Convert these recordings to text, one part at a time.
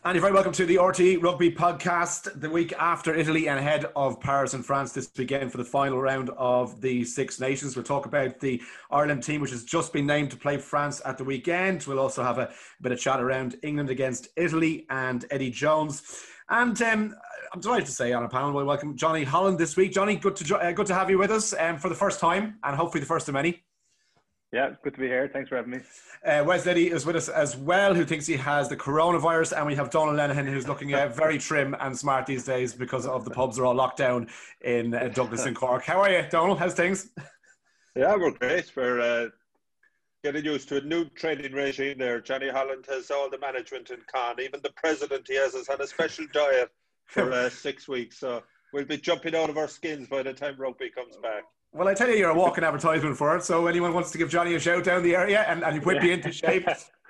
And you're very welcome to the RTE Rugby Podcast, the week after Italy and ahead of Paris and France this weekend for the final round of the Six Nations. We'll talk about the Ireland team, which has just been named to play France at the weekend. We'll also have a bit of chat around England against Italy and Eddie Jones. And I'm delighted to say on a panel, we'll welcome Johnny Holland this week. Johnny, good to have you with us for the first time, and hopefully the first of many. Yeah, it's good to be here. Thanks for having me. Wes Liddy is with us as well, who thinks he has the coronavirus, and we have Donald Lenihan, who's looking very trim and smart these days because of the pubs are all locked down in Douglas and Cork. How are you, Donald? How's things? Yeah, we're great. We're getting used to a new training regime there. Johnny Holland has all the management in con. Even the president he has on a special diet for 6 weeks. So we'll be jumping out of our skins by the time rugby comes back. Well, I tell you, you're a walking advertisement for it. So anyone wants to give Johnny a shout down the area and whip you into shape.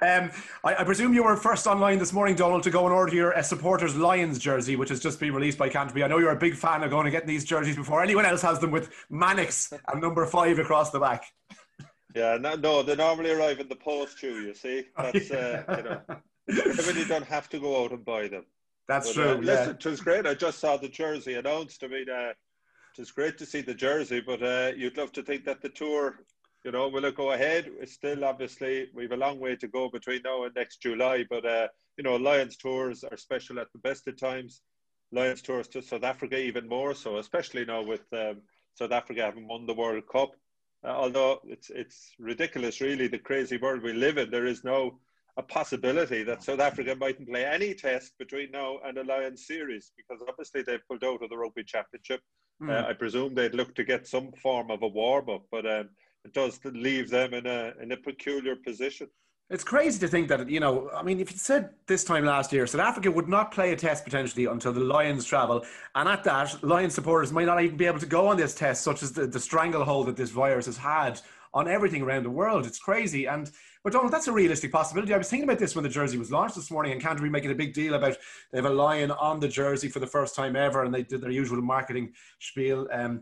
I presume you were first online this morning, Donald, to go and order your supporters Lions jersey, which has just been released by Canterbury. I know you're a big fan of going and getting these jerseys before anyone else has them, with Mannix and number 5 across the back. Yeah, no, they normally arrive in the post too, you see. That's, everybody don't have to go out and buy them. That's true. Listen, it was great. I just saw the jersey announced. I mean, it's great to see the jersey, but you'd love to think that the tour, will it go ahead? It's still, obviously, we have a long way to go between now and next July, but, Lions tours are special at the best of times. Lions tours to South Africa even more so, especially now with South Africa having won the World Cup. Although it's ridiculous, really, the crazy world we live in. There is no a possibility that South Africa mightn't play any test between now and the Lions series, because obviously they've pulled out of the Rugby Championship. I presume they'd look to get some form of a warm-up, but it does leave them in a peculiar position. It's crazy to think that, if you said this time last year, South Africa would not play a test potentially until the Lions travel. And at that, Lions supporters might not even be able to go on this test, such as the stranglehold that this virus has had on everything around the world. It's crazy. But Donald, that's a realistic possibility. I was thinking about this when the jersey was launched this morning, and Canterbury making a big deal about they have a lion on the jersey for the first time ever, and they did their usual marketing spiel. And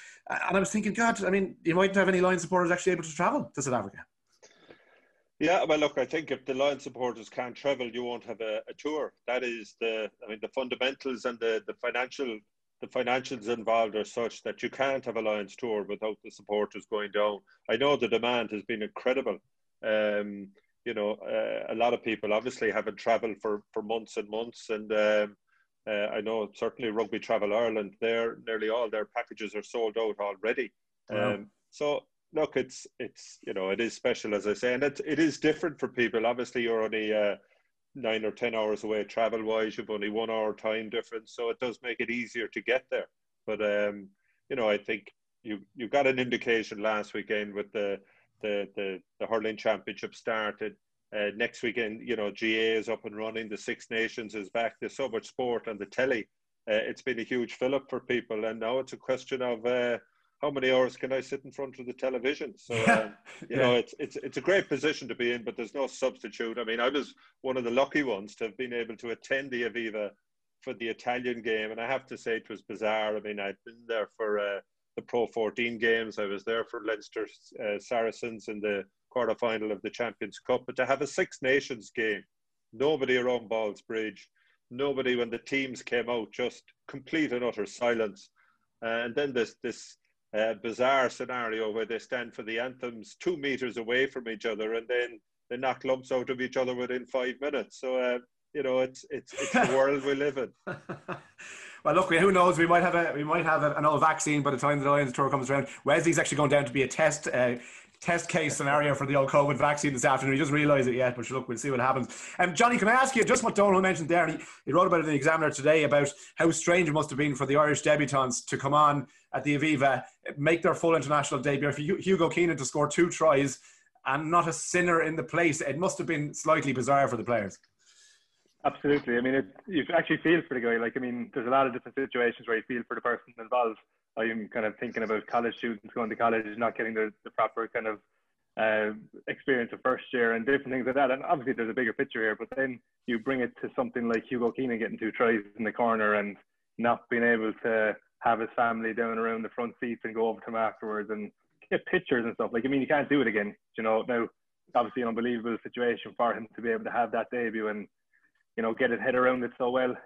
I was thinking, God, you mightn't have any Lion supporters actually able to travel to South Africa. Yeah, well, look, I think if the Lion supporters can't travel, you won't have a tour. That is the fundamentals and the financials involved are such that you can't have a Lions tour without the supporters going down. I know the demand has been incredible. A lot of people obviously haven't travelled for months and months, and I know certainly Rugby Travel Ireland, nearly all their packages are sold out already. Wow. So look, it is special, as I say, and it is different for people. Obviously, you're only 9 or 10 hours away travel-wise. You've only 1 hour time difference, so it does make it easier to get there. But I think you got an indication last weekend with the hurling championship started. Next weekend, GA is up and running. The Six Nations is back. There's so much sport on the telly. It's been a huge fill-up for people, and now it's a question of how many hours can I sit in front of the television? So, it's a great position to be in, but there's no substitute. I was one of the lucky ones to have been able to attend the Aviva for the Italian game, and I have to say it was bizarre. I'd been there for the Pro 14 games. I was there for Leinster Saracens in the quarterfinal of the Champions Cup. But to have a Six Nations game, nobody around Balls Bridge, nobody when the teams came out, just complete and utter silence. And then this bizarre scenario where they stand for the anthems 2 meters away from each other, and then they knock lumps out of each other within 5 minutes. So it's the world we live in. Well, look, who knows? We might have an old vaccine by the time the Lions tour comes around. Wesley's actually going down to be a test case scenario for the old COVID vaccine this afternoon. He doesn't realise it yet, but look, we'll see what happens. Johnny, can I ask you just what Donald mentioned there? And he wrote about it in the Examiner today about how strange it must have been for the Irish debutants to come on at the Aviva, make their full international debut, for Hugo Keenan to score 2 tries and not a sinner in the place. It must have been slightly bizarre for the players. Absolutely. You actually feel for the guy. There's a lot of different situations where you feel for the person involved. I'm kind of thinking about college students going to college, not getting the proper kind of experience of first year and different things like that. And obviously there's a bigger picture here, but then you bring it to something like Hugo Keenan getting 2 tries in the corner and not being able to have his family down around the front seats and go over to him afterwards and get pictures and stuff. You can't do it again. Now, obviously an unbelievable situation for him to be able to have that debut, and get his head around it so well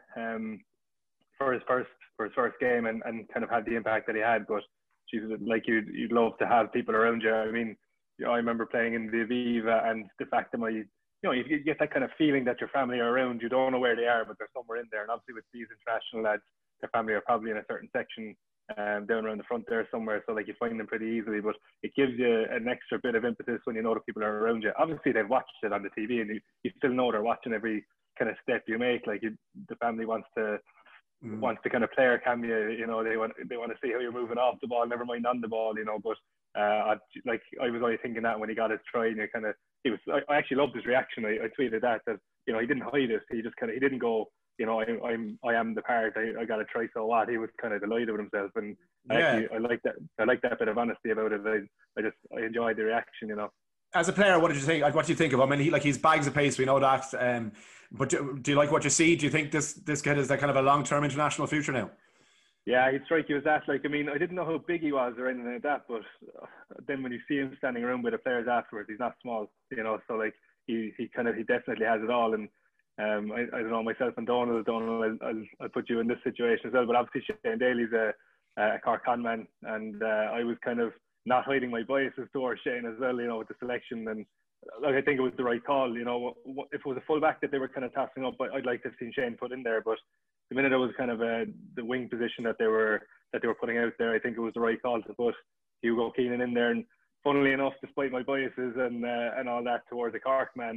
for his first game and kind of had the impact that he had. But like you'd love to have people around you. I mean, I remember playing in the Aviva, and the fact that you get that kind of feeling that your family are around. You don't know where they are, but they're somewhere in there. And obviously with these international lads, their family are probably in a certain section down around the front there somewhere. So like you find them pretty easily, but it gives you an extra bit of impetus when you know the people are around you. Obviously they've watched it on the TV, and you still know they're watching every kind of step you make. Like the family wants to kind of player cameo, they want to see how you're moving off the ball, never mind on the ball, but I was only thinking that when he got his try, and I actually loved his reaction. I tweeted that he didn't hide it. He just he didn't go, I am the part, I got to try, so what. He was kind of delighted with himself, and I like that bit of honesty about it. I enjoyed the reaction, As a player, what did you think? What do you think of him? I mean, he's bags of pace, we know that. But do you like what you see? Do you think this kid is kind of a long-term international future now? Yeah, he'd strike you as that. I didn't know how big he was or anything like that, but then when you see him standing around with the players afterwards, he's not small, so he definitely has it all. And I don't know, myself and Donald, I'll put you in this situation as well, but obviously Shane Daly's a Cork Con man, and I was kind of not hiding my biases towards Shane as well, with the selection. And I think it was the right call. If it was a fullback that they were kind of tossing up, I'd like to have seen Shane put in there, but the minute it was kind of the wing position that they were putting out there, I think it was the right call to put Hugo Keenan in there. And funnily enough, despite my biases and all that towards the Cork man,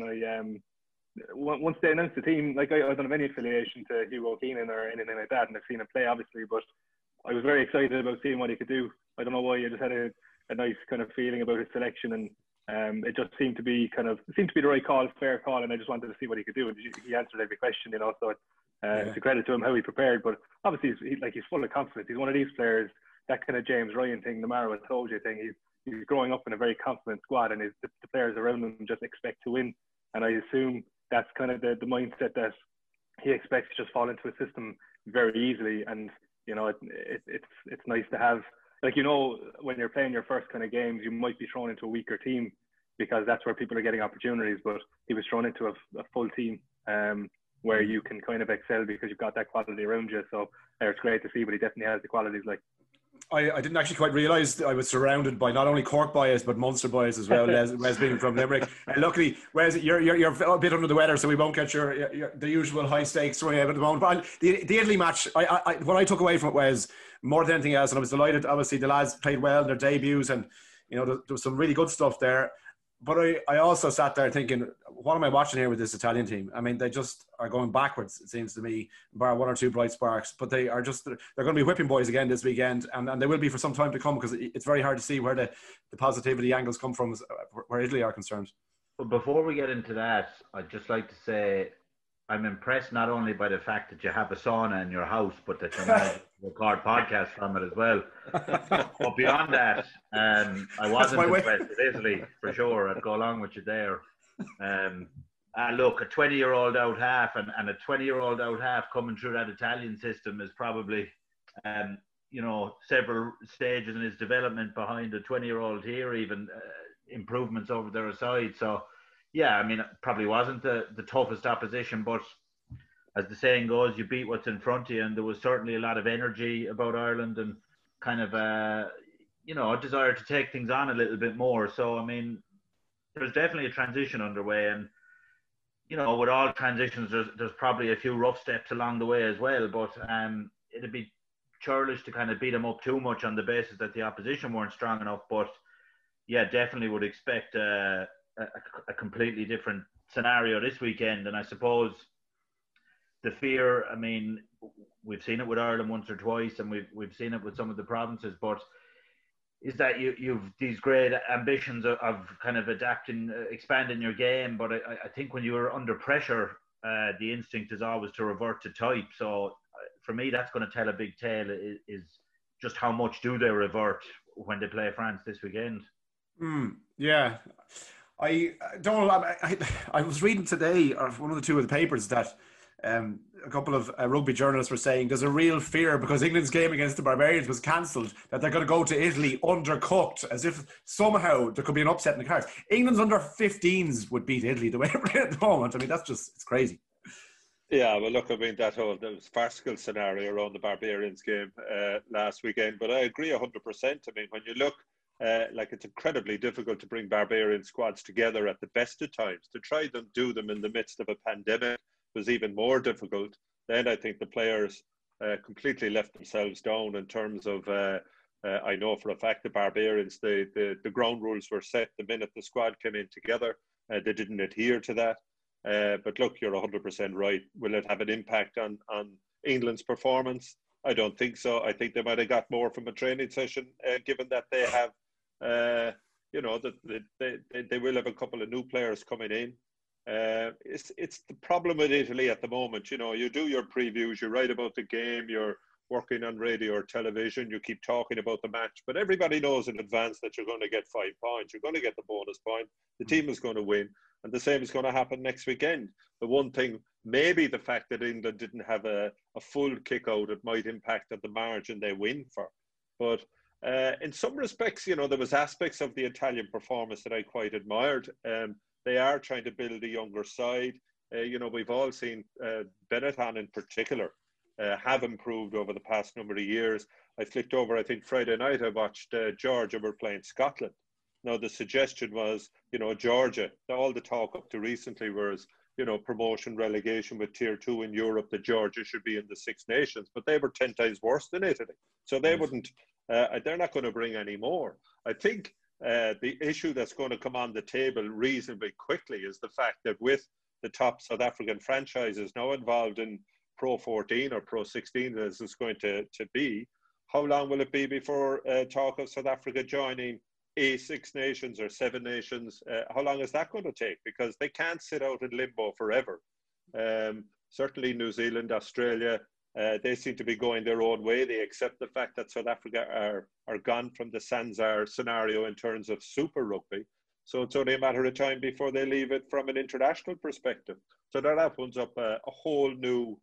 once they announced the team, I don't have any affiliation to Hugo Keenan or anything like that, and I've seen him play obviously, but I was very excited about seeing what he could do. I don't know why, I just had a nice kind of feeling about his selection, and it just seemed to be the right call, fair call, and I just wanted to see what he could do. And he answered every question, so it's a credit to him how he prepared. But obviously he's full of confidence. He's one of these players, that kind of James Ryan thing, the Mara told you thing. He's growing up in a very confident squad, and the players around him just expect to win. And I assume that's kind of the mindset that he expects to just fall into a system very easily. And it's nice to have. When you're playing your first kind of games, you might be thrown into a weaker team because that's where people are getting opportunities. But he was thrown into a full team where you can kind of excel because you've got that quality around you. So it's great to see, but he definitely has the qualities. I didn't actually quite realise I was surrounded by not only Cork bias but Munster bias as well. Wes being from Limerick, and luckily, Wes, you're a bit under the weather, so we won't get the usual high stakes running out at the moment. But the Italy match, what I took away from it was more than anything else, and I was delighted. Obviously, the lads played well in their debuts, and there was some really good stuff there. But I also sat there thinking, what am I watching here with this Italian team? I mean, they just are going backwards, it seems to me, bar one or two bright sparks. But they're going to be whipping boys again this weekend, and they will be for some time to come, because it's very hard to see where the positivity angles come from where Italy are concerned. But before we get into that, I'd just like to say I'm impressed not only by the fact that you have a sauna in your house, but that you managed to record podcasts from it as well. But beyond that, I wasn't impressed with Italy, for sure. I'd go along with you there. Look, a 20-year-old out half and a 20-year-old out half coming through that Italian system is probably, several stages in his development behind a 20-year-old here, even improvements over their side. So, yeah, I mean, it probably wasn't the toughest opposition, but as the saying goes, you beat what's in front of you, and there was certainly a lot of energy about Ireland and kind of, a desire to take things on a little bit more. So, I mean, there's definitely a transition underway, and, with all transitions, there's probably a few rough steps along the way as well, but it'd be churlish to kind of beat them up too much on the basis that the opposition weren't strong enough. But, yeah, definitely would expect a completely different scenario this weekend. And I suppose the fear, I mean, we've seen it with Ireland once or twice, and we've seen it with some of the provinces, but is that you've these great ambitions of kind of adapting, expanding your game. But I think when you're under pressure, the instinct is always to revert to type. So for me, that's going to tell a big tale, is just how much do they revert when they play France this weekend. Yeah. I was reading today, or one of the two of the papers, that a couple of rugby journalists were saying there's a real fear, because England's game against the Barbarians was cancelled, that they're going to go to Italy undercooked, as if somehow there could be an upset in the cards. England's under 15s would beat Italy the way they're playing at the moment. I mean, it's crazy. Yeah, well, look, I mean, that was farcical scenario around the Barbarians game last weekend, but I agree 100%. I mean, when you look, like it's incredibly difficult to bring Barbarian squads together at the best of times. To try them, do them in the midst of a pandemic was even more difficult. Then I think the players completely left themselves down in terms of. I know for a fact the Barbarians, the ground rules were set the minute the squad came in together. They didn't adhere to that. But look, you're 100% right. Will it have an impact on England's performance? I don't think so. I think they might have got more from a training session, given that they have, that they will have a couple of new players coming in. It's the problem with Italy at the moment. You know, you do your previews, you write about the game, you're working on radio or television, you keep talking about the match, but everybody knows in advance that you're going to get 5 points. You're going to get the bonus point. The team is going to win. And the same is going to happen next weekend. The one thing, maybe the fact that England didn't have a full kick out, it might impact on the margin they win for. But in some respects, you know, there was aspects of the Italian performance that I quite admired. They are trying to build a younger side. You know, we've all seen Benetton in particular have improved over the past number of years. I flicked over, I think Friday night, I watched Georgia were playing Scotland. Now, the suggestion was, you know, Georgia, all the talk up to recently was, you know, promotion, relegation with Tier 2 in Europe, that Georgia should be in the Six Nations, but they were 10 times worse than Italy. So they wouldn't, they're not going to bring any more. I think the issue that's going to come on the table reasonably quickly is the fact that with the top South African franchises now involved in Pro 14 or Pro 16, as it's going to be, how long will it be before talk of South Africa joining Six Nations or Seven Nations? How long is that going to take? Because they can't sit out in limbo forever. Certainly New Zealand, Australia, they seem to be going their own way. They accept the fact that South Africa are gone from the Sanzar scenario in terms of Super Rugby. So it's only a matter of time before they leave it from an international perspective. So that opens up a whole new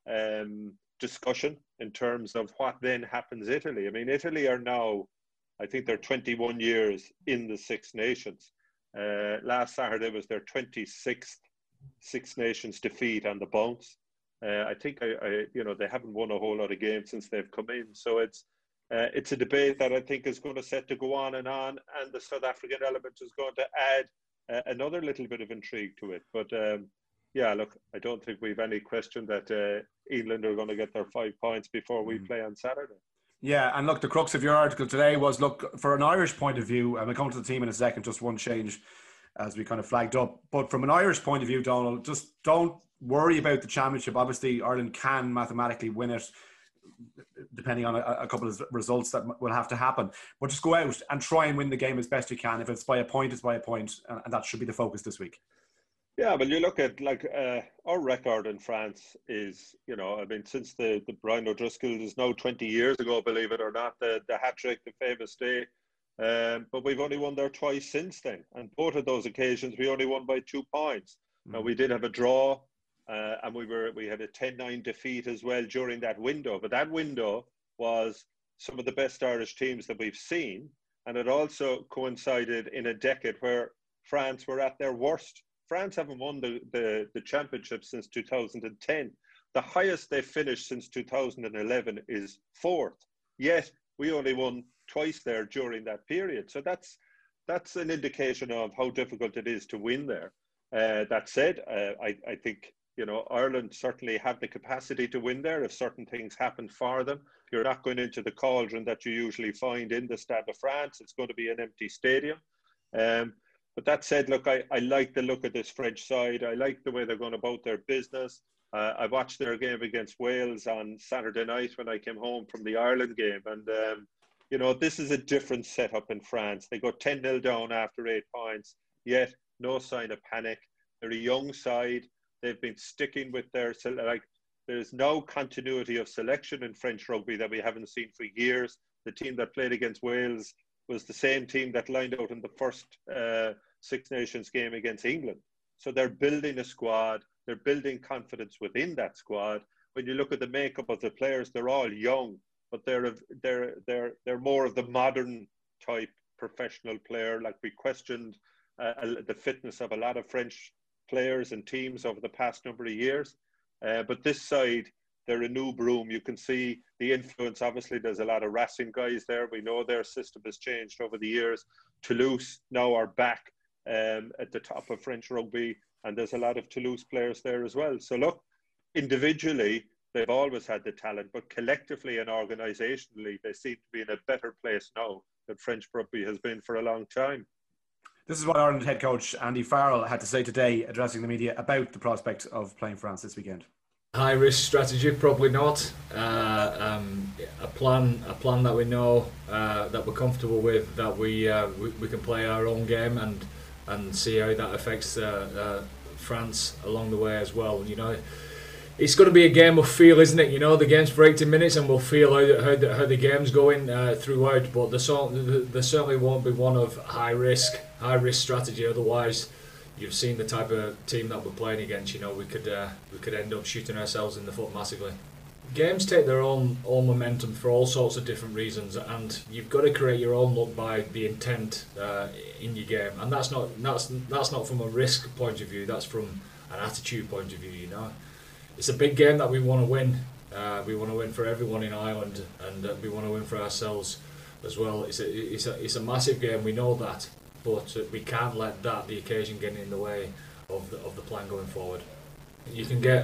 discussion in terms of what then happens Italy. I mean, Italy are now, I think they're 21 years in the Six Nations. Last Saturday was their 26th Six Nations defeat on the bounce. I think they haven't won a whole lot of games since they've come in. So it's a debate that I think is going to set to go on, and the South African element is going to add another little bit of intrigue to it. But yeah, look, I don't think we've any question that England are going to get their 5 points before we play on Saturday. Yeah, and look, the crux of your article today was, look, for an Irish point of view, and we'll come to the team in a second, just one change as we kind of flagged up. But from an Irish point of view, Donald, just don't worry about the championship. Obviously, Ireland can mathematically win it, depending on a couple of results that will have to happen. But just go out and try and win the game as best you can. If it's by a point, it's by a point. And that should be the focus this week. Yeah, well, you look at our record in France is, you know, I mean, since the Brian O'Driscoll is now 20 years ago, believe it or not, the hat-trick, the famous day. But we've only won there twice since then. And both of those occasions, we only won by 2 points. Now, we did have a draw, and we had a 10-9 defeat as well during that window. But that window was some of the best Irish teams that we've seen. And it also coincided in a decade where France were at their worst. France haven't won the championship since 2010. The highest they've finished since 2011 is 4th. Yet we only won twice there during that period. So that's an indication of how difficult it is to win there. That said, I think, you know, Ireland certainly have the capacity to win there if certain things happen for them. You're not going into the cauldron that you usually find in the Stade de France. It's going to be an empty stadium. But that said, look, I like the look of this French side. I like the way they're going about their business. I watched their game against Wales on Saturday night when I came home from the Ireland game. And, you know, this is a different setup in France. They go 10-0 down after 8 points, yet no sign of panic. They're a young side. They've been sticking with there's no continuity of selection in French rugby that we haven't seen for years. The team that played against Wales was the same team that lined out in the first Six Nations game against England. So they're building a squad. They're building confidence within that squad. When you look at the makeup of the players, they're all young, but they're more of the modern type professional player. Like, we questioned the fitness of a lot of French players and teams over the past number of years. But this side, they're a new broom. You can see the influence. Obviously, there's a lot of Racing guys there. We know their system has changed over the years. Toulouse now are back at the top of French rugby, and there's a lot of Toulouse players there as well. So look, individually, they've always had the talent, but collectively and organisationally, they seem to be in a better place now than French rugby has been for a long time. This is what Ireland head coach Andy Farrell had to say today, addressing the media about the prospect of playing France this weekend. High risk strategy, probably not. A plan that we know, that we're comfortable with, that we can play our own game and see how that affects France along the way as well. You know, it's going to be a game of feel, isn't it? You know, the game's for 80 minutes, and we'll feel how the game's going throughout. But there certainly won't be one of high risk strategy. Otherwise, you've seen the type of team that we're playing against. You know, we could end up shooting ourselves in the foot massively. Games take their own momentum for all sorts of different reasons, and you've got to create your own look by the intent in your game. And that's not from a risk point of view. That's from an attitude point of view. You know, it's a big game that we want to win. We want to win for everyone in Ireland, and we want to win for ourselves as well. It's a massive game. We know that. But we can't let the occasion get in the way of the plan going forward. You can get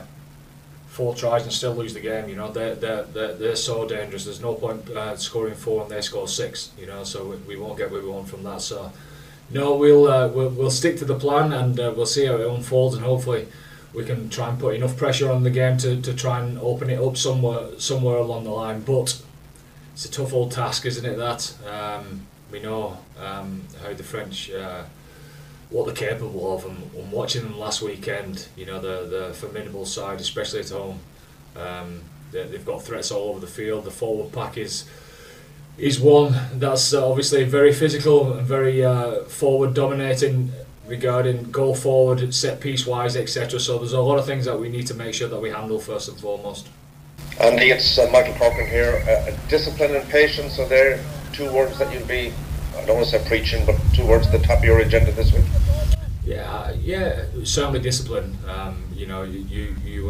4 tries and still lose the game. You know, they're so dangerous. There's no point scoring 4 and they score 6. You know, so we won't get what we want from that. So no, we'll stick to the plan, and we'll see how it unfolds, and hopefully we can try and put enough pressure on the game to try and open it up somewhere along the line. But it's a tough old task, isn't it? That. We know how the French, what they're capable of, and watching them last weekend, you know, the formidable side, especially at home. They've got threats all over the field. The forward pack is one that's obviously very physical and very forward dominating regarding goal forward, set piece wise, etc. So there's a lot of things that we need to make sure that we handle first and foremost. Andy, it's Michael Corcoran here. Discipline and patience, so they're 2 words that you'll be, I don't want to say preaching, but 2 words at the top of your agenda this week. Yeah, certainly discipline. You know, you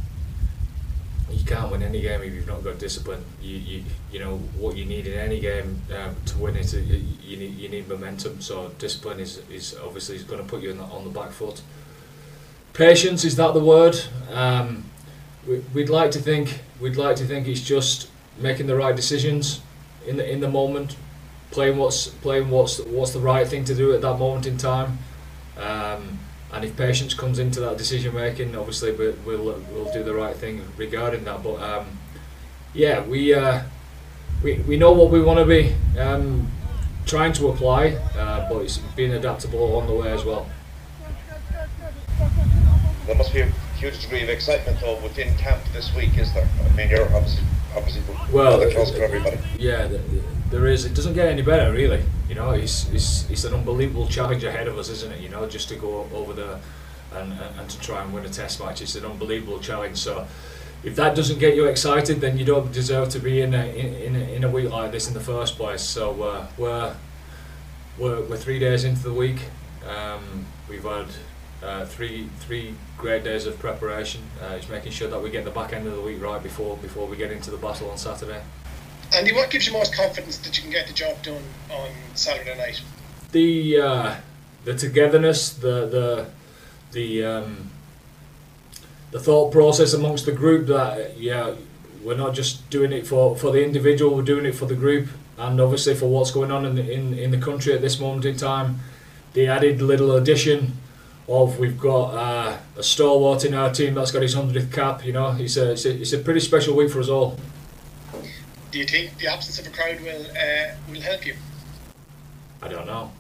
can't win any game if you've not got discipline. You know what you need in any game to win it. You need momentum. So discipline is obviously going to put you on the back foot. Patience, is that the word? We'd like to think it's just making the right decisions in the moment, playing what's the right thing to do at that moment in time, and if patience comes into that decision making, obviously we'll do the right thing regarding that. But we know what we want to be trying to apply, but it's being adaptable along the way as well. There must be a huge degree of excitement though within camp this week, is there? I mean, you're obviously close to everybody. Yeah, there is. It doesn't get any better, really. You know, it's an unbelievable challenge ahead of us, isn't it? You know, just to go over there and to try and win a test match. It's an unbelievable challenge. So if that doesn't get you excited, then you don't deserve to be in a week like this in the first place. So we're 3 days into the week. We've had three great days of preparation. It's making sure that we get the back end of the week right before we get into the battle on Saturday. Andy, what gives you most confidence that you can get the job done on Saturday night? The togetherness, the thought process amongst the group that we're not just doing it for the individual, we're doing it for the group, and obviously for what's going on in the country at this moment in time. The added little addition of we've got a stalwart in our team that's got his 100th cap. You know, it's a pretty special week for us all. Do you think the absence of a crowd will help you? I don't know.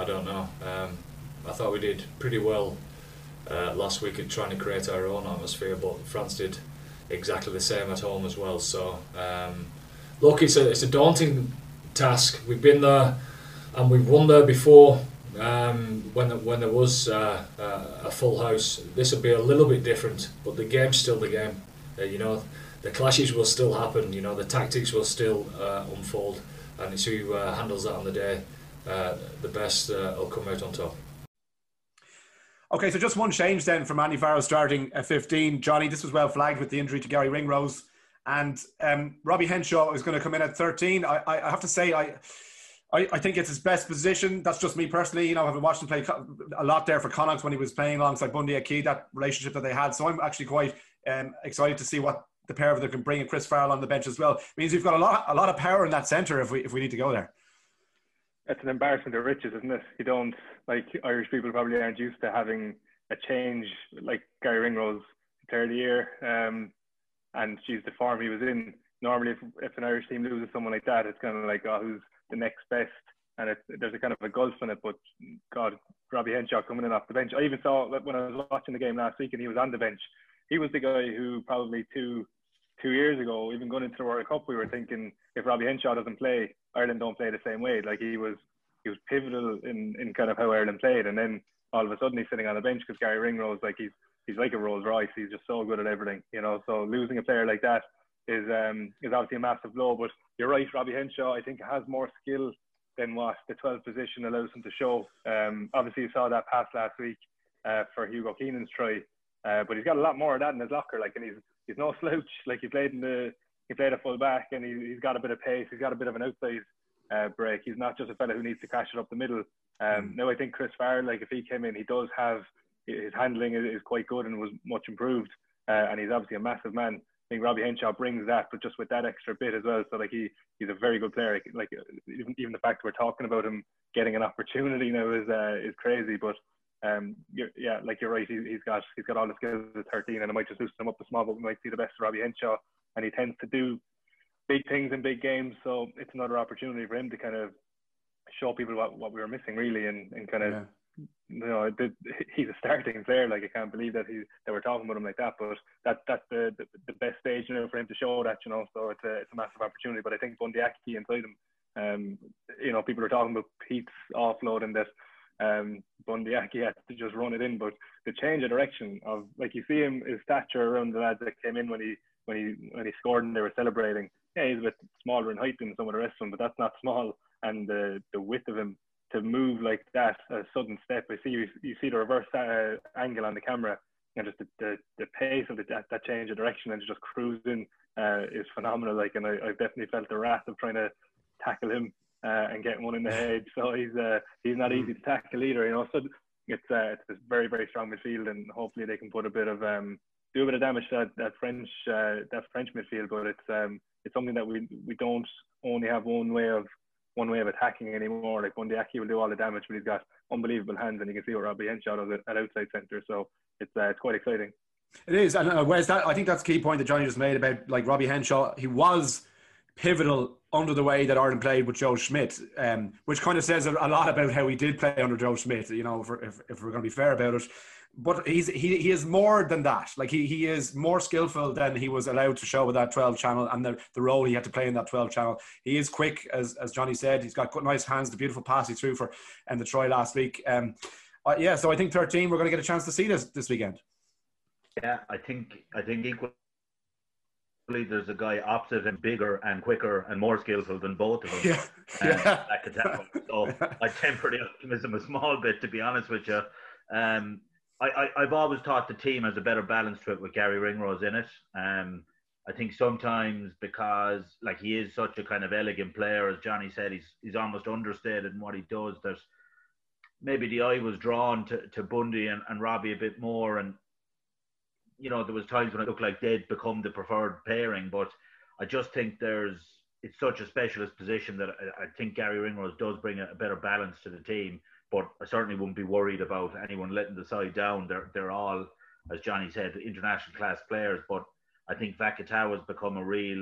I thought we did pretty well last week at trying to create our own atmosphere, but France did exactly the same at home as well. So look, it's a daunting task. We've been there and we've won there before when there was a full house. This will be a little bit different, but the game's still the game. You know, the clashes will still happen. You know, the tactics will still unfold, and it's who handles that on the day the best will come out on top. Okay, so just one change then from Andy Farrell starting at 15. Johnny, this was well flagged with the injury to Gary Ringrose. And Robbie Henshaw is going to come in at 13. I have to say, I think it's his best position. That's just me personally. You know, having watched him play a lot there for Connacht when he was playing alongside Bundy Aki, that relationship that they had. So I'm actually quite excited to see what the pair of them can bring, and Chris Farrell on the bench as well. It means we've got a lot of power in that centre if we need to go there. It's an embarrassment of riches, isn't it? You don't, like, Irish people probably aren't used to having a change like Gary Ringrose, third year, and geez, the form he was in. Normally, if an Irish team loses someone like that, it's kind of like, oh, who's the next best? And there's a kind of a gulf in it. But God, Robbie Henshaw coming in off the bench. I even saw when I was watching the game last week and he was on the bench. He was the guy who probably two years ago, even going into the World Cup, we were thinking if Robbie Henshaw doesn't play, Ireland don't play the same way. Like he was pivotal in kind of how Ireland played. And then all of a sudden he's sitting on the bench because Gary Ringrose, like he's like a Rolls Royce. He's just so good at everything, you know. So losing a player like that is obviously a massive blow. But you're right, Robbie Henshaw, I think, has more skill than what the 12th position allows him to show. Obviously you saw that pass last week for Hugo Keenan's try, but he's got a lot more of that in his locker. Like, and he's no slouch. Like he played a full back, and he's got a bit of pace. He's got a bit of an outside break. He's not just a fella who needs to crash it up the middle. Now I think Chris Farrell, like if he came in, he does have his handling is quite good and was much improved, and he's obviously a massive man. I think Robbie Henshaw brings that, but just with that extra bit as well. So like he's a very good player. Like even the fact that we're talking about him getting an opportunity now is crazy. But you're right. He's got all the skills at 13, and I might just loosen him up a small, but we might see the best of Robbie Henshaw, and he tends to do big things in big games. So it's another opportunity for him to kind of show people what we were missing really, and kind of. Yeah. You know, he's a starting player. Like I can't believe that we're talking about him like that. But that's the best stage, you know, for him to show that. You know, so it's a massive opportunity. But I think Bundy Aki inside him, you know, people are talking about Pete's offloading that Bundy Aki had to just run it in. But the change of direction of, like, you see him, his stature around the lads that came in when he scored and they were celebrating. Yeah, he's a bit smaller in height than some of the rest of them, but that's not small. And the width of him, to move like that, a sudden step. I see you see the reverse angle on the camera, and just the pace of that change of direction and just cruising is phenomenal. Like, and I've definitely felt the wrath of trying to tackle him and get one in the head. So he's not easy to tackle either, you know. So it's a very, very strong midfield, and hopefully they can put a bit of do a bit of damage to that French midfield. But it's something that we don't only have one way of attacking anymore. Like Bundy Aki will do all the damage, but he's got unbelievable hands, and you can see what Robbie Henshaw does at outside centre. So it's quite exciting. It is, and where's that? I think that's the key point that Johnny just made about, like, Robbie Henshaw. He was pivotal under the way that Ireland played with Joe Schmidt, which kind of says a lot about how he did play under Joe Schmidt. You know, if we're going to be fair about it. But he is more than that. Like he is more skillful than he was allowed to show with that 12 channel and the role he had to play in that 12 channel. He is quick, as Johnny said. He's got nice hands, the beautiful pass he threw for and the try last week. So I think 13, we're going to get a chance to see this weekend. Yeah, I think equally there's a guy opposite him, bigger and quicker and more skillful than both of them. Yeah. So I temper the optimism a small bit, to be honest with you. I've always thought the team has a better balance to it with Gary Ringrose in it. I think sometimes because, like, he is such a kind of elegant player, as Johnny said, he's almost understated in what he does. There's maybe the eye was drawn to Bundy and Robbie a bit more, and you know, there was times when it looked like they'd become the preferred pairing. But I just think it's such a specialist position that I think Gary Ringrose does bring a better balance to the team. But I certainly wouldn't be worried about anyone letting the side down. They're all, as Johnny said, international class players. But I think Vakatawa has become a real,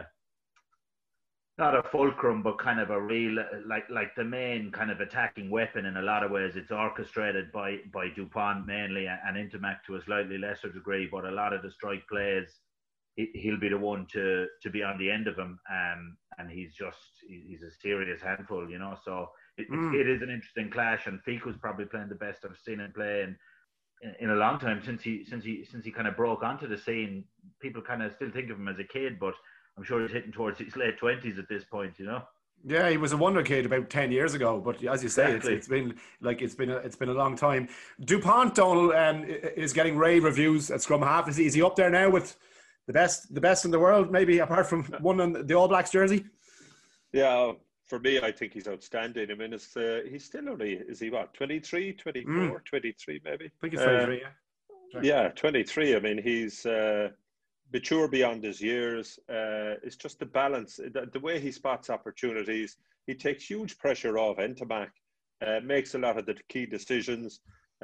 not a fulcrum, but kind of a real, like the main kind of attacking weapon in a lot of ways. It's orchestrated by Dupont mainly, and Intermac to a slightly lesser degree. But a lot of the strike plays, he'll be the one to be on the end of him. And he's a serious handful, you know. So it is an interesting clash, and Ficou's probably playing the best I've seen him play in a long time since he kind of broke onto the scene. People kind of still think of him as a kid, but I'm sure he's hitting towards his late 20s at this point, you know. Yeah, he was a wonder kid about 10 years ago, but as you say, Exactly. it's been a long time. Dupont, Donald, is getting rave reviews at scrum half. Is he up there now with the best in the world? Maybe apart from one on the All Blacks jersey. Yeah, for me, I think he's outstanding. I mean, he's still only, is he what, 23, 24, 23 maybe? I think he's 23, yeah. Yeah, 23. I mean, he's mature beyond his years. It's just the balance, the way he spots opportunities. He takes huge pressure off Ntamack, makes a lot of the key decisions.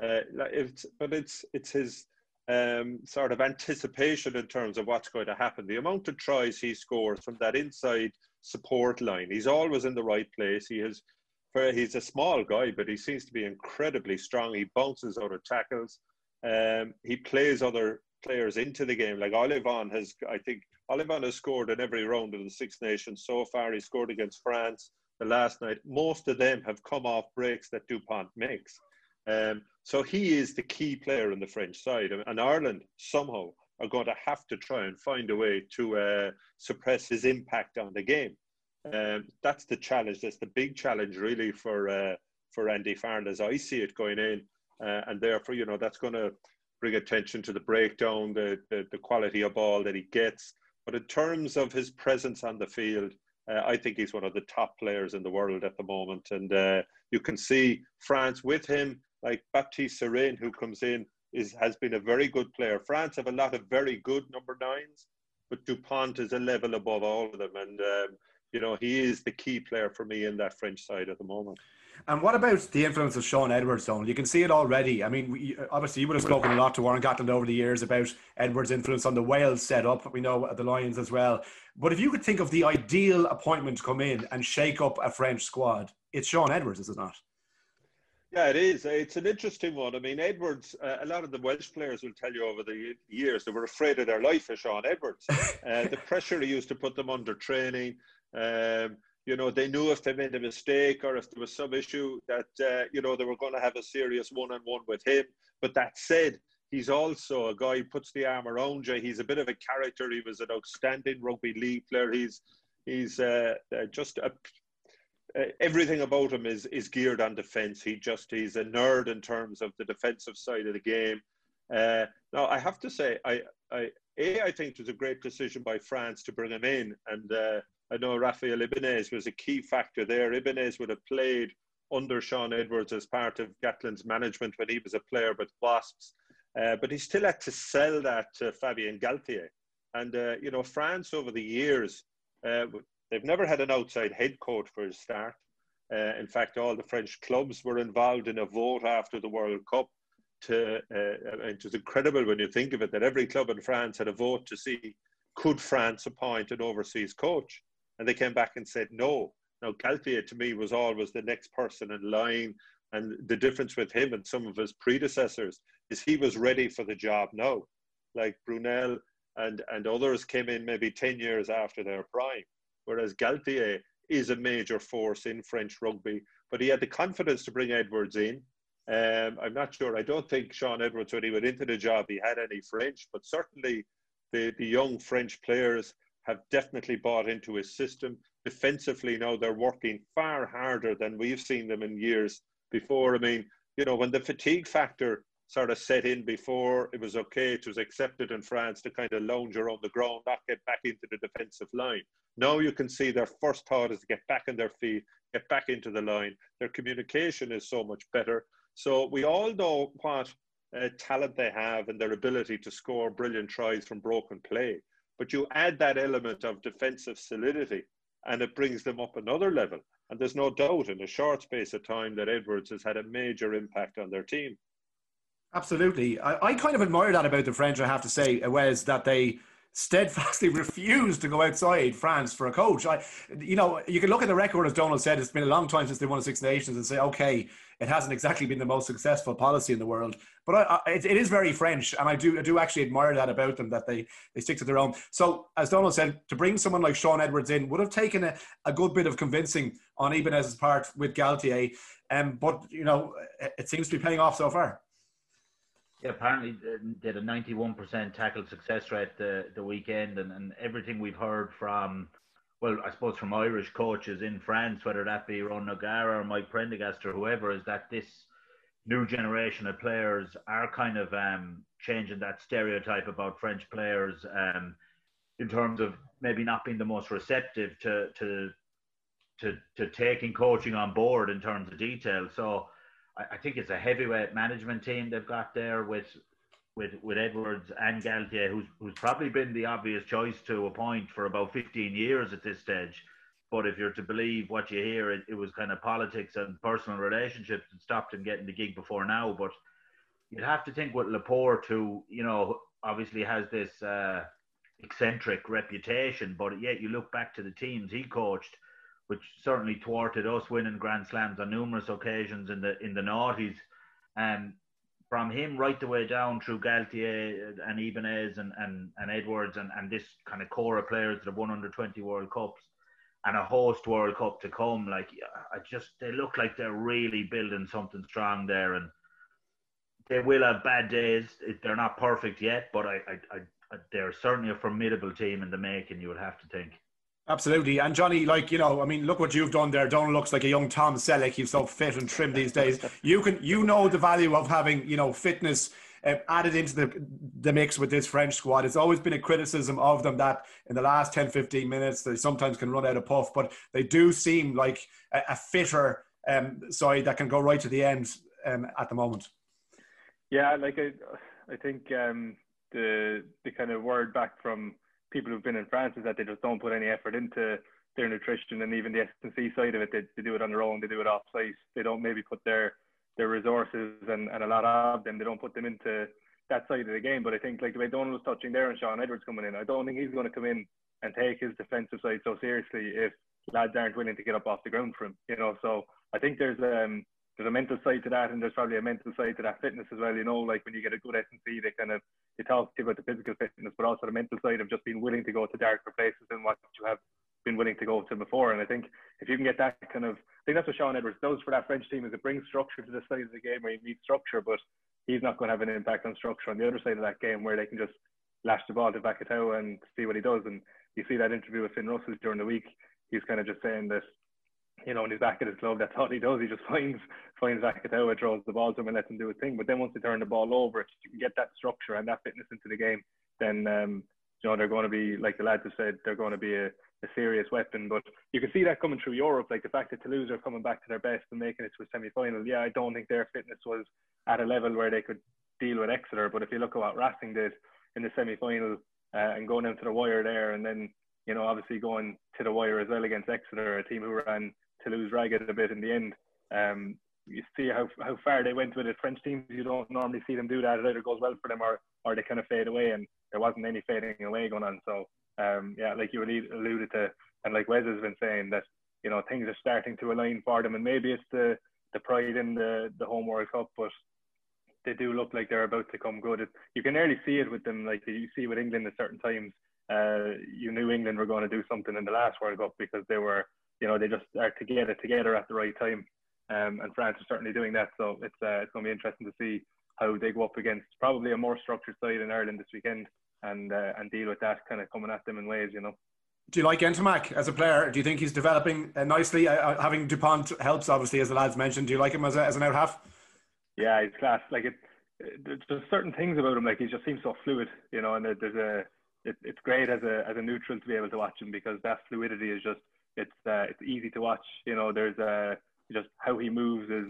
But it's his sort of anticipation in terms of what's going to happen. The amount of tries he scores from that inside support line. He's always in the right place. He's a small guy, but he seems to be incredibly strong. He bounces out of tackles. He plays other players into the game. Like Olivon has scored in every round of the Six Nations so far. He scored against France the last night. Most of them have come off breaks that Dupont makes. So he is the key player in the French side. And Ireland somehow are going to have to try and find a way to suppress his impact on the game. That's the challenge. That's the big challenge really for Andy Farrell as I see it going in. And therefore, that's going to bring attention to the breakdown, the quality of ball that he gets. But in terms of his presence on the field, I think he's one of the top players in the world at the moment. And you can see France with him, like Baptiste Serein, who comes in, has been a very good player. France have a lot of very good number 9s, but Dupont is a level above all of them. And, he is the key player for me in that French side at the moment. And what about the influence of Sean Edwards, Donald? You can see it already. I mean, obviously you would have spoken a lot to Warren Gatland over the years about Edwards' influence on the Wales setup. We know the Lions as well. But if you could think of the ideal appointment to come in and shake up a French squad, it's Sean Edwards, is it not? Yeah, it is. It's an interesting one. I mean, Edwards, a lot of the Welsh players will tell you over the years they were afraid of their life of Sean Edwards. The pressure he used to put them under training. They knew if they made a mistake or if there was some issue that, they were going to have a serious one-on-one with him. But that said, he's also a guy who puts the arm around you. He's a bit of a character. He was an outstanding rugby league player. He's everything about him is geared on defence. He's a nerd in terms of the defensive side of the game. Now, I have to say, I think it was a great decision by France to bring him in. And I know Raphael Ibanez was a key factor there. Ibanez would have played under Sean Edwards as part of Gatland's management when he was a player with Wasps. But he still had to sell that to Fabien Galthié. And, France over the years, they've never had an outside head coach for a start. In fact, all the French clubs were involved in a vote after the World Cup. It was incredible when you think of it, that every club in France had a vote to see, could France appoint an overseas coach? And they came back and said no. Now, Galthié, to me, was always the next person in line. And the difference with him and some of his predecessors is he was ready for the job now. Like Brunel and others came in maybe 10 years after their prime. Whereas Galthié is a major force in French rugby. But he had the confidence to bring Edwards in. I'm not sure. I don't think Sean Edwards, when he went into the job, he had any French. But certainly the young French players have definitely bought into his system. Defensively now, they're working far harder than we've seen them in years before. I mean, when the fatigue factor sort of set in before, it was okay. It was accepted in France to kind of lounge around the ground, not get back into the defensive line. Now you can see their first thought is to get back on their feet, get back into the line. Their communication is so much better. So we all know what talent they have and their ability to score brilliant tries from broken play. But you add that element of defensive solidity and it brings them up another level. And there's no doubt in a short space of time that Edwards has had a major impact on their team. Absolutely. I kind of admire that about the French, I have to say, Wes, that they steadfastly refuse to go outside France for a coach. You can look at the record, as Donald said, it's been a long time since they won a Six Nations, and say, okay, it hasn't exactly been the most successful policy in the world. But it is very French, and I do actually admire that about them, that they stick to their own. So, as Donald said, to bring someone like Sean Edwards in would have taken a good bit of convincing on Ibanez's part with Galthié. But, it seems to be paying off so far. Yeah, apparently they had a 91% tackle success rate the weekend, and everything we've heard from well, I suppose from Irish coaches in France, whether that be Ron Nogara or Mike Prendergast or whoever, is that this new generation of players are kind of changing that stereotype about French players in terms of maybe not being the most receptive to taking coaching on board in terms of detail. So I think it's a heavyweight management team they've got there with Edwards and Galthié, who's probably been the obvious choice to appoint for about 15 years at this stage. But if you're to believe what you hear, it was kind of politics and personal relationships that stopped him getting the gig before now. But you'd have to think with Laporte, who, you know, obviously has this eccentric reputation, but yet you look back to the teams he coached, which certainly thwarted us winning Grand Slams on numerous occasions in the noughties. From him right the way down through Galthié and Ibanez and Edwards and this kind of core of players that have won under 20 World Cups and a host World Cup to come, like they look like they're really building something strong there, and they will have bad days. They're not perfect yet, but they're certainly a formidable team in the making, you would have to think. Absolutely. And Johnny, like, you know, I mean, look what you've done there. Donald looks like a young Tom Selleck. He's so fit and trim these days. You know the value of having, you know, fitness added into the mix with this French squad. It's always been a criticism of them that in the last 10, 15 minutes, they sometimes can run out of puff, but they do seem like a fitter side that can go right to the end at the moment. Yeah, like I think the kind of word back from people who've been in France is that they just don't put any effort into their nutrition, and even the S&C side of it, they do it on their own. They do it off site. They don't maybe put their resources and a lot of them, they don't put them into that side of the game. But I think, like the way Donald was touching there and Sean Edwards coming in, I don't think he's going to come in and take his defensive side so seriously if lads aren't willing to get up off the ground for him, you know. So I think there's a mental side to that, and there's probably a mental side to that fitness as well, you know. Like when you get a good S&C, they talk to you about the physical fitness, but also the mental side of just being willing to go to darker places than what you have been willing to go to before. And I think if you can get that kind of, I think that's what Sean Edwards does for that French team, is it brings structure to the side of the game where you need structure, but he's not going to have an impact on structure on the other side of that game where they can just lash the ball to Vakatawa and see what he does. And you see that interview with Finn Russell during the week, he's kind of just saying that, you know, when he's back at his club, that's all he does. He just finds Vakatawa, throws the ball to him and lets him do his thing. But then once they turn the ball over, if you can get that structure and that fitness into the game, then, you know, they're going to be, like the lads have said, they're going to be a serious weapon. But you can see that coming through Europe, like the fact that Toulouse are coming back to their best and making it to a semi-final. Yeah, I don't think their fitness was at a level where they could deal with Exeter. But if you look at what Racing did in the semi-final and going down to the wire there, and then, you know, obviously going to the wire as well against Exeter, a team who ran Toulouse ragged a bit in the end. You see how far they went with it. French teams, you don't normally see them do that. It either goes well for them or they kind of fade away, and there wasn't any fading away going on. So yeah, like you alluded to, and like Wes has been saying, that, you know, things are starting to align for them, and maybe it's the pride in the home World Cup, but they do look like they're about to come good. You can nearly see it with them, like you see with England at certain times. You knew England were going to do something in the last World Cup because they were, you know, they just are to get it together at the right time. And France is certainly doing that. So it's going to be interesting to see how they go up against probably a more structured side in Ireland this weekend and deal with that kind of coming at them in ways, you know. Do you like Ntamack as a player? Do you think he's developing nicely? Having Dupont helps, obviously, as the lads mentioned. Do you like him as an out half? Yeah, he's class. Like there's certain things about him. Like he just seems so fluid, you know. And it's great as a neutral to be able to watch him because that fluidity is just it's easy to watch. You know, there's just how he moves is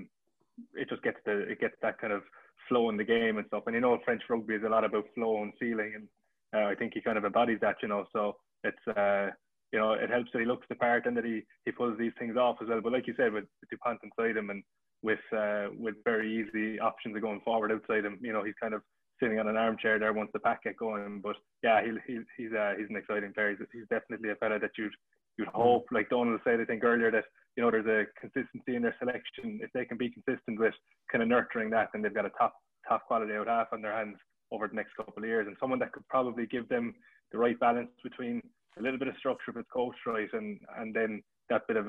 it just gets that kind of flow in the game and stuff. And you know, French rugby is a lot about flow and feeling, and I think he kind of embodies that. You know, so it's you know, it helps that he looks the part and that he pulls these things off as well. But like you said, with Dupont inside him and with very easy options of going forward outside him, you know, he's kind of sitting on an armchair there once the pack get going. But yeah, he's an exciting player. He's definitely a fella that you'd hope, like Donald said, I think earlier, that, you know, there's a consistency in their selection. If they can be consistent with kind of nurturing that, then they've got a top quality out half on their hands over the next couple of years, and someone that could probably give them the right balance between a little bit of structure if it's coached right, and then that bit of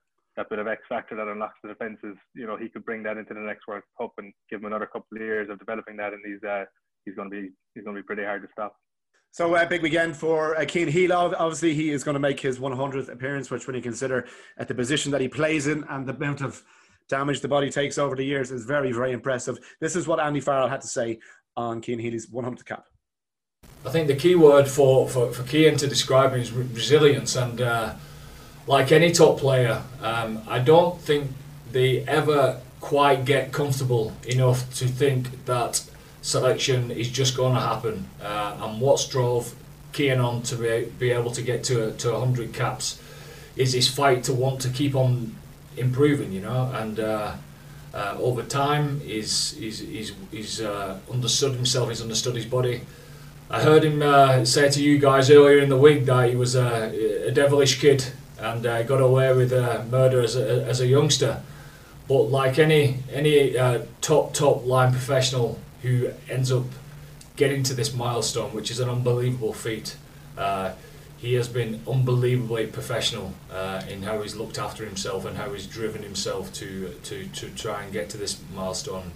X factor that unlocks the defences. You know, he could bring that into the next World Cup and give him another couple of years of developing that, and he's going to be pretty hard to stop. So a big weekend for Cian Healy. Obviously, he is going to make his 100th appearance, which when you consider at the position that he plays in and the amount of damage the body takes over the years is very, very impressive. This is what Andy Farrell had to say on Cian Healy's 100th cap. I think the key word for Cian to describe him is resilience, and like any top player, I don't think they ever quite get comfortable enough to think that selection is just going to happen, and what's drove Cian on to be able to get to 100 caps is his fight to want to keep on improving, and over time he's understood himself, he's understood his body. I heard him say to you guys earlier in the week that he was a devilish kid and got away with murder as a youngster, but like any top line professional who ends up getting to this milestone, which is an unbelievable feat. He has been unbelievably professional in how he's looked after himself and how he's driven himself to try and get to this milestone.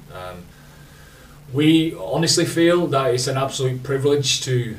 We honestly feel that it's an absolute privilege to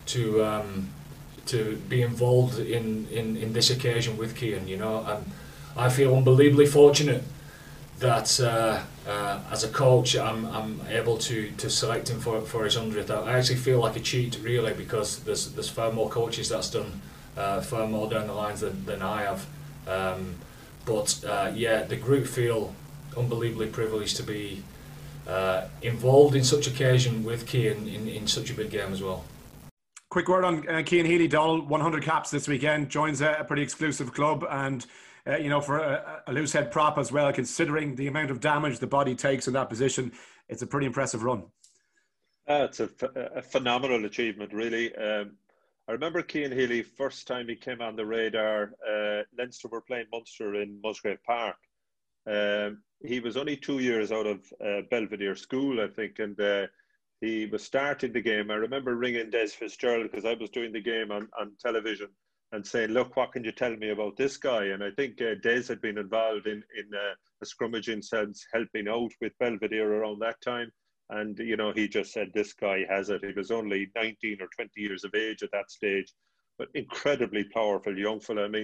be involved in this occasion with Cian, and I feel unbelievably fortunate that as a coach I'm able to select him for his 100th. I actually feel like a cheat really, because there's far more coaches that's done far more down the lines than I have, but the group feel unbelievably privileged to be involved in such occasion with Cian in such a big game as well. Quick word on Cian Healy, Donald. 100 caps this weekend, joins a pretty exclusive club, and for a loose head prop as well, considering the amount of damage the body takes in that position, it's a pretty impressive run. It's a phenomenal achievement, really. I remember Cian Healy, first time he came on the radar, Leinster were playing Munster in Musgrave Park. He was only 2 years out of Belvedere School, I think, and he was starting the game. I remember ringing Des Fitzgerald because I was doing the game on television and saying, look, what can you tell me about this guy? And I think Des had been involved in a scrummaging sense, helping out with Belvedere around that time. And, he just said, this guy has it. He was only 19 or 20 years of age at that stage, but incredibly powerful young fella. I mean,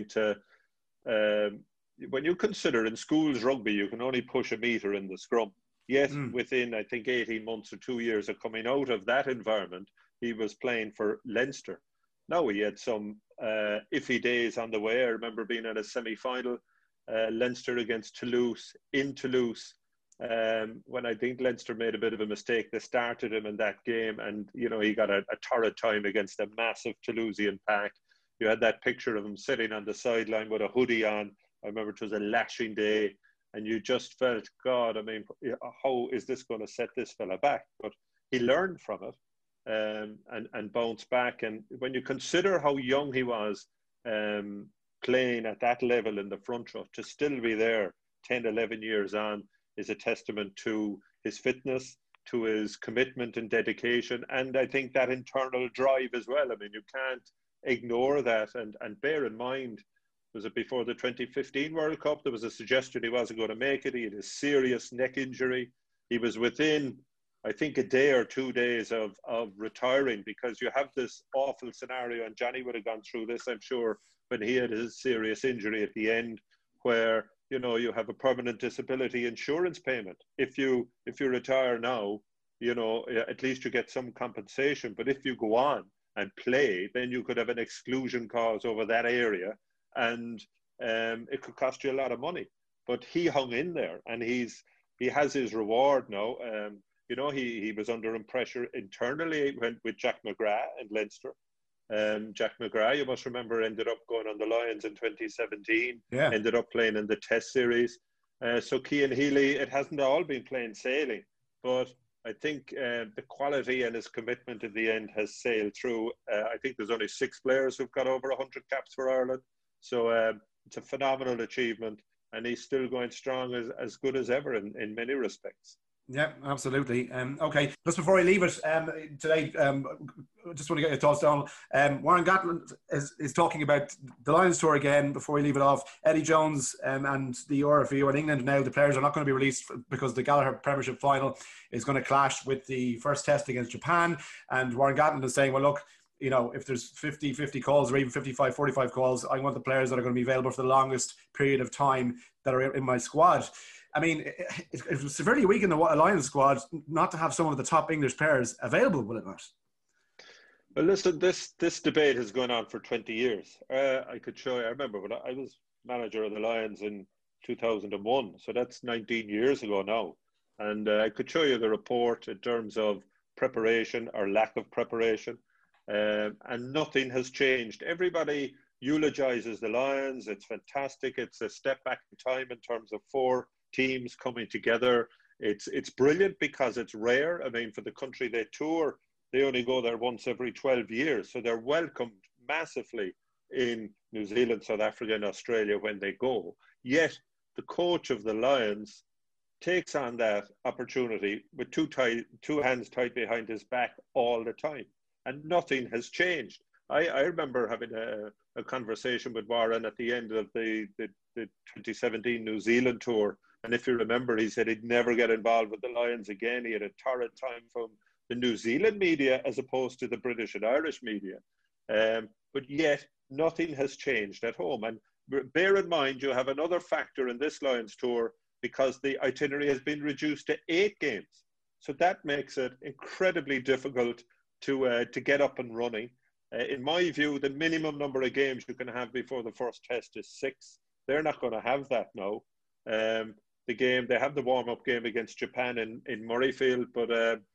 when you consider in schools rugby, you can only push a metre in the scrum. Yet within, I think, 18 months or 2 years of coming out of that environment, he was playing for Leinster. Now he had some iffy days on the way. I remember being in a semi-final, Leinster against Toulouse, in Toulouse, when I think Leinster made a bit of a mistake. They started him in that game, and he got a torrid time against a massive Toulousian pack. You had that picture of him sitting on the sideline with a hoodie on. I remember it was a lashing day, and you just felt, God, I mean, how is this going to set this fella back? But he learned from it. And bounce back. And when you consider how young he was playing at that level in the front row, to still be there 10, 11 years on is a testament to his fitness, to his commitment and dedication, and I think that internal drive as well. I mean, you can't ignore that, and bear in mind, was it before the 2015 World Cup, there was a suggestion he wasn't going to make it. He had a serious neck injury. He was within, I think, a day or 2 days of retiring, because you have this awful scenario, and Johnny would have gone through this, I'm sure, when he had his serious injury at the end, where you have a permanent disability insurance payment. If you retire now, at least you get some compensation. But if you go on and play, then you could have an exclusion clause over that area, and it could cost you a lot of money. But he hung in there, and he has his reward now. He was under pressure internally with Jack McGrath and Leinster. Jack McGrath, you must remember, ended up going on the Lions in 2017, ended up playing in the Test series. So Cian Healy, it hasn't all been plain sailing, but I think the quality and his commitment at the end has sailed through. I think there's only 6 players who've got over 100 caps for Ireland. So it's a phenomenal achievement, and he's still going strong, as good as ever in many respects. Yeah, absolutely. Okay, just before I leave it today, just want to get your thoughts, Donald. Warren Gatland is talking about the Lions tour again. Before we leave it off, Eddie Jones and the RFE are in England now. The players are not going to be released because the Gallagher Premiership final is going to clash with the first test against Japan. And Warren Gatland is saying, well, look, you know, if there's 50 calls or even 55, 45 calls, I want the players that are going to be available for the longest period of time that are in my squad. I mean, it was severely weak in the Lions squad not to have some of the top English players available, will it not? Well, listen, this debate has gone on for 20 years. I could show you, I remember when I was manager of the Lions in 2001, so that's 19 years ago now. And I could show you the report in terms of preparation or lack of preparation. And nothing has changed. Everybody eulogizes the Lions. It's fantastic. It's a step back in time in terms of 4 teams coming together. It's brilliant because it's rare. I mean, for the country they tour, they only go there once every 12 years. So they're welcomed massively in New Zealand, South Africa, and Australia when they go. Yet the coach of the Lions takes on that opportunity with two hands tied behind his back all the time. And nothing has changed. I remember having a conversation with Warren at the end of the 2017 New Zealand tour. And if you remember, he said he'd never get involved with the Lions again. He had a torrid time from the New Zealand media as opposed to the British and Irish media. But yet, nothing has changed at home. And bear in mind, you have another factor in this Lions tour because the itinerary has been reduced to 8 games. So that makes it incredibly difficult to get up and running. In my view, the minimum number of games you can have before the first test is 6. They're not going to have that now. They have the warm-up game against Japan in Murrayfield, but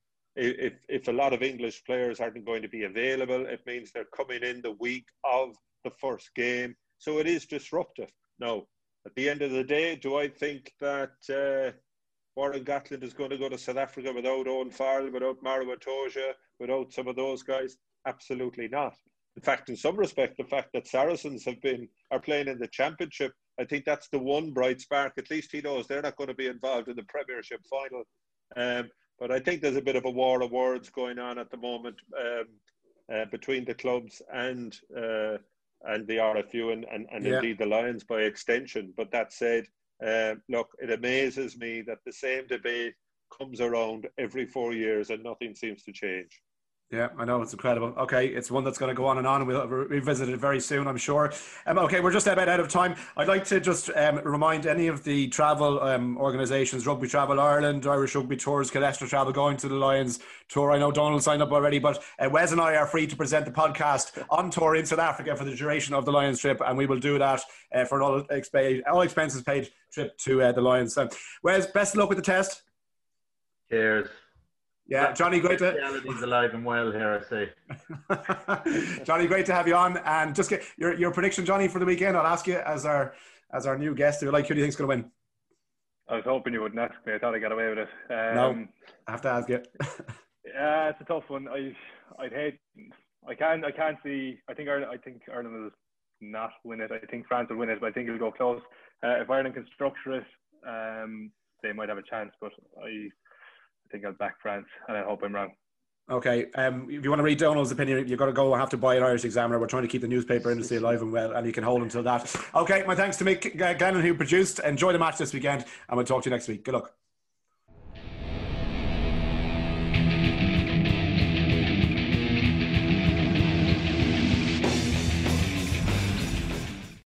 if a lot of English players aren't going to be available, it means they're coming in the week of the first game. So it is disruptive. Now, at the end of the day, do I think that Warren Gatland is going to go to South Africa without Owen Farrell, without Maro Itoje, without some of those guys? Absolutely not. In fact, in some respect, the fact that Saracens are playing in the Championship, I think that's the one bright spark. At least he knows they're not going to be involved in the Premiership final. But I think there's a bit of a war of words going on at the moment between the clubs and the RFU and indeed the Lions by extension. But that said, look, it amazes me that the same debate comes around every 4 years and nothing seems to change. Yeah, I know, it's incredible. Okay, it's one that's going to go on, and we'll revisit it very soon, I'm sure. Okay, we're just about out of time. I'd like to just remind any of the travel organisations, Rugby Travel Ireland, Irish Rugby Tours, Cadestra Travel, going to the Lions tour. I know Donald signed up already, but Wes and I are free to present the podcast on tour in South Africa for the duration of the Lions trip, and we will do that for an all expenses paid trip to the Lions. Wes, best of luck with the test. Cheers. Yeah, Johnny, great to... Reality's alive and well here, I say. Johnny, great to have you on. And just get your prediction, Johnny, for the weekend. I'll ask you as our new guest. Who do you think's going to win? I was hoping you wouldn't ask me. I thought I got away with it. No, I have to ask you. Yeah, it's a tough one. I'd hate... I can't see... I think Ireland will not win it. I think France will win it, but I think it'll go close. If Ireland can structure it, they might have a chance, but I think I'll back France, and I hope I'm wrong. Okay. If you want to read Donald's opinion, you've got to go have to buy an Irish Examiner. We're trying to keep the newspaper industry alive and well, and you can hold until that. Okay, my thanks to Mick Glennon, who produced. Enjoy the match this weekend, and we'll talk to you next week. Good luck.